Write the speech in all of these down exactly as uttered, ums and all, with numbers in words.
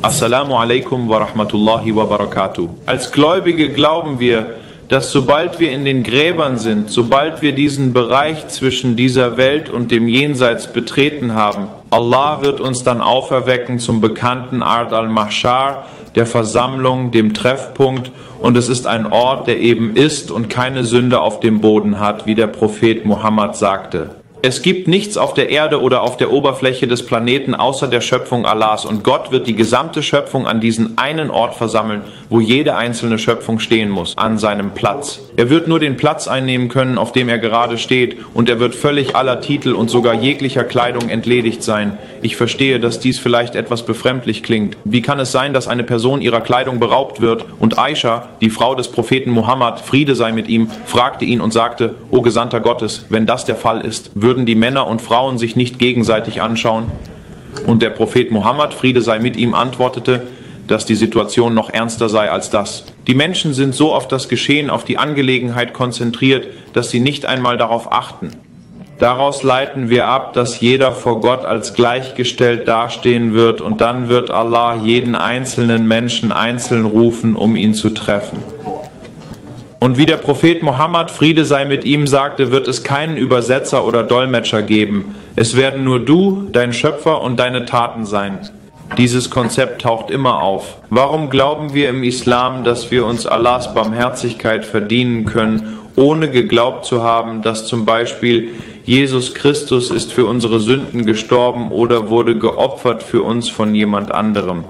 Assalamu alaikum wa rahmatullahi wa barakatuh. Als Gläubige glauben wir, dass sobald wir in den Gräbern sind, sobald wir diesen Bereich zwischen dieser Welt und dem Jenseits betreten haben, Allah wird uns dann auferwecken zum bekannten Ard al-Mahshar, der Versammlung, dem Treffpunkt, und es ist ein Ort, der eben ist und keine Sünde auf dem Boden hat, wie der Prophet Muhammad sagte. Es gibt nichts auf der Erde oder auf der Oberfläche des Planeten außer der Schöpfung Allahs, und Gott wird die gesamte Schöpfung an diesen einen Ort versammeln, wo jede einzelne Schöpfung stehen muss, an seinem Platz. Er wird nur den Platz einnehmen können, auf dem er gerade steht, und er wird völlig aller Titel und sogar jeglicher Kleidung entledigt sein. Ich verstehe, dass dies vielleicht etwas befremdlich klingt. Wie kann es sein, dass eine Person ihrer Kleidung beraubt wird? Und Aisha, die Frau des Propheten Muhammad, Friede sei mit ihm, fragte ihn und sagte: O Gesandter Gottes, wenn das der Fall ist, würden die Männer und Frauen sich nicht gegenseitig anschauen? Und der Prophet Muhammad, Friede sei mit ihm, antwortete, dass die Situation noch ernster sei als das. Die Menschen sind so auf das Geschehen, auf die Angelegenheit konzentriert, dass sie nicht einmal darauf achten. Daraus leiten wir ab, dass jeder vor Gott als gleichgestellt dastehen wird, und dann wird Allah jeden einzelnen Menschen einzeln rufen, um ihn zu treffen. Und wie der Prophet Muhammad, Friede sei mit ihm, sagte, wird es keinen Übersetzer oder Dolmetscher geben. Es werden nur du, dein Schöpfer und deine Taten sein. Dieses Konzept taucht immer auf. Warum glauben wir im Islam, dass wir uns Allahs Barmherzigkeit verdienen können, ohne geglaubt zu haben, dass zum Beispiel Jesus Christus ist für unsere Sünden gestorben oder wurde geopfert für uns von jemand anderem?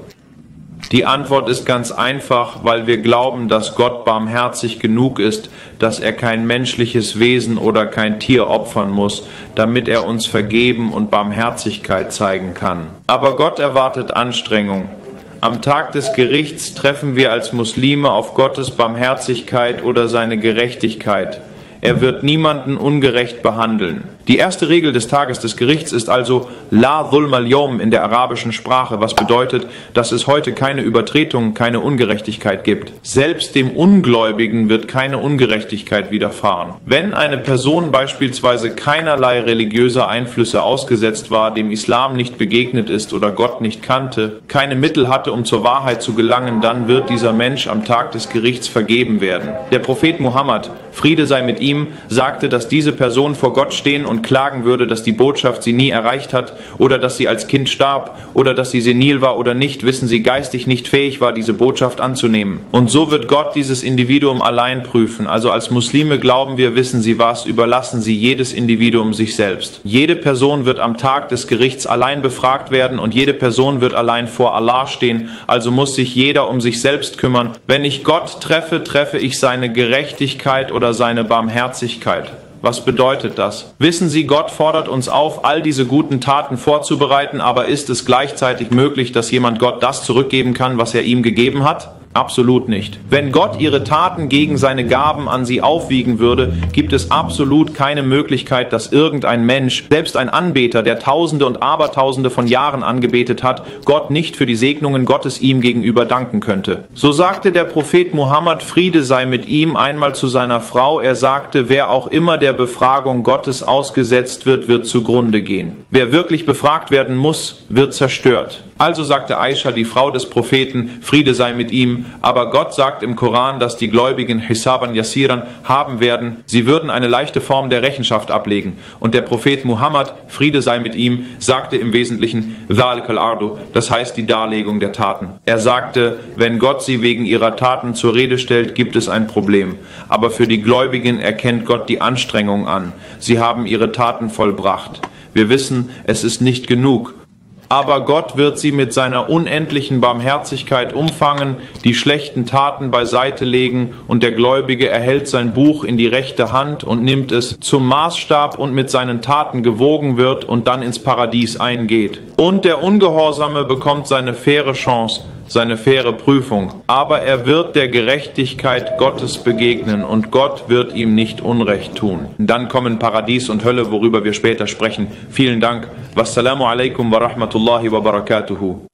Die Antwort ist ganz einfach, weil wir glauben, dass Gott barmherzig genug ist, dass er kein menschliches Wesen oder kein Tier opfern muss, damit er uns vergeben und Barmherzigkeit zeigen kann. Aber Gott erwartet Anstrengung. Am Tag des Gerichts treffen wir als Muslime auf Gottes Barmherzigkeit oder seine Gerechtigkeit. Er wird niemanden ungerecht behandeln. Die erste Regel des Tages des Gerichts ist also La Dhulma al-Yawm in der arabischen Sprache, was bedeutet, dass es heute keine Übertretung, keine Ungerechtigkeit gibt. Selbst dem Ungläubigen wird keine Ungerechtigkeit widerfahren. Wenn eine Person beispielsweise keinerlei religiöser Einflüsse ausgesetzt war, dem Islam nicht begegnet ist oder Gott nicht kannte, keine Mittel hatte, um zur Wahrheit zu gelangen, dann wird dieser Mensch am Tag des Gerichts vergeben werden. Der Prophet Muhammad, Friede sei mit ihm, sagte, dass diese Person vor Gott stehen und klagen würde, dass die Botschaft sie nie erreicht hat oder dass sie als Kind starb oder dass sie senil war oder nicht, wissen sie, geistig nicht fähig war, diese Botschaft anzunehmen. Und so wird Gott dieses Individuum allein prüfen. Also als Muslime glauben wir, wissen Sie was, überlassen Sie jedes Individuum sich selbst. Jede Person wird am Tag des Gerichts allein befragt werden und jede Person wird allein vor Allah stehen, also muss sich jeder um sich selbst kümmern. Wenn ich Gott treffe, treffe ich seine Gerechtigkeit oder seine Barmherzigkeit. Was bedeutet das? Wissen Sie, Gott fordert uns auf, all diese guten Taten vorzubereiten, aber ist es gleichzeitig möglich, dass jemand Gott das zurückgeben kann, was er ihm gegeben hat? Absolut nicht. Wenn Gott ihre Taten gegen seine Gaben an sie aufwiegen würde, gibt es absolut keine Möglichkeit, dass irgendein Mensch, selbst ein Anbeter, der Tausende und Abertausende von Jahren angebetet hat, Gott nicht für die Segnungen Gottes ihm gegenüber danken könnte. So sagte der Prophet Muhammad, Friede sei mit ihm, einmal zu seiner Frau, er sagte, wer auch immer der Befragung Gottes ausgesetzt wird, wird zugrunde gehen. Wer wirklich befragt werden muss, wird zerstört. Also sagte Aisha, die Frau des Propheten, Friede sei mit ihm, aber Gott sagt im Koran, dass die Gläubigen Hisaban Yasiran haben werden, sie würden eine leichte Form der Rechenschaft ablegen. Und der Prophet Muhammad, Friede sei mit ihm, sagte im Wesentlichen Dhalik al-Ardu, das heißt die Darlegung der Taten. Er sagte, wenn Gott sie wegen ihrer Taten zur Rede stellt, gibt es ein Problem. Aber für die Gläubigen erkennt Gott die Anstrengung an. Sie haben ihre Taten vollbracht. Wir wissen, es ist nicht genug. Aber Gott wird sie mit seiner unendlichen Barmherzigkeit umfangen, die schlechten Taten beiseite legen und der Gläubige erhält sein Buch in die rechte Hand und nimmt es zum Maßstab und mit seinen Taten gewogen wird und dann ins Paradies eingeht. Und der Ungehorsame bekommt seine faire Chance, seine faire Prüfung. Aber er wird der Gerechtigkeit Gottes begegnen und Gott wird ihm nicht Unrecht tun. Dann kommen Paradies und Hölle, worüber wir später sprechen. Vielen Dank. Wassalamu alaikum wa rahmatullahi wa barakatuhu.